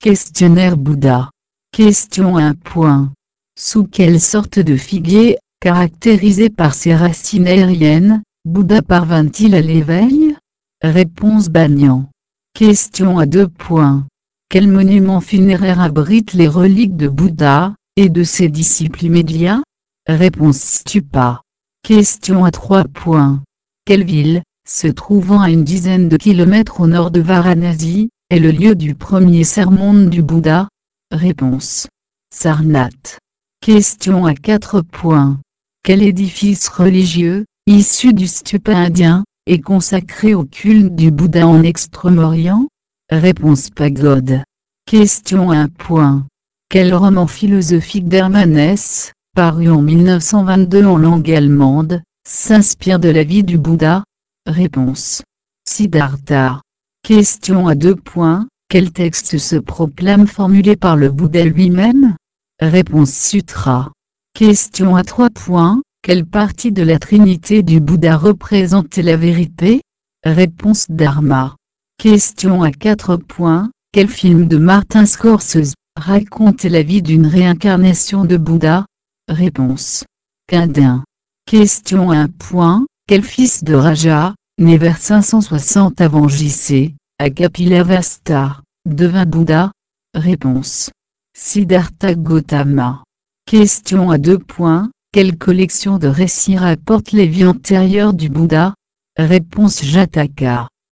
Questionnaire Bouddha. Question 1. Sous quelle sorte de figuier, caractérisé par ses racines aériennes, Bouddha parvint-il à l'éveil? Réponse Banyan. Question à 2. Quel monument funéraire abrite les reliques de Bouddha, et de ses disciples immédiats? Réponse Stupa. Question à 3. Quelle ville, se trouvant à une dizaine de kilomètres au nord de Varanasi, est le lieu du premier sermon du Bouddha? Réponse Sarnath. Question à 4. Quel édifice religieux, issu du stupa indien, est consacré au culte du Bouddha en Extrême-Orient? Réponse Pagode. Question 1. Quel roman philosophique d'Hermanès, paru en 1922 en langue allemande, s'inspire de la vie du Bouddha? Réponse Siddhartha. Question à 2. Quel texte se proclame formulé par le Bouddha lui-même? Réponse Sutra. Question à 3. Quelle partie de la trinité du Bouddha représente la vérité? Réponse Dharma. Question à 4. Quel film de Martin Scorsese raconte la vie d'une réincarnation de Bouddha? Réponse Qu'Indien. Question à 1. Quel fils de Raja, né vers 560 avant J.C., à Kapilavastu, devint Bouddha? Réponse Siddhartha Gautama. Question à 2. Quelle collection de récits rapporte les vies antérieures du Bouddha? Réponse Jataka.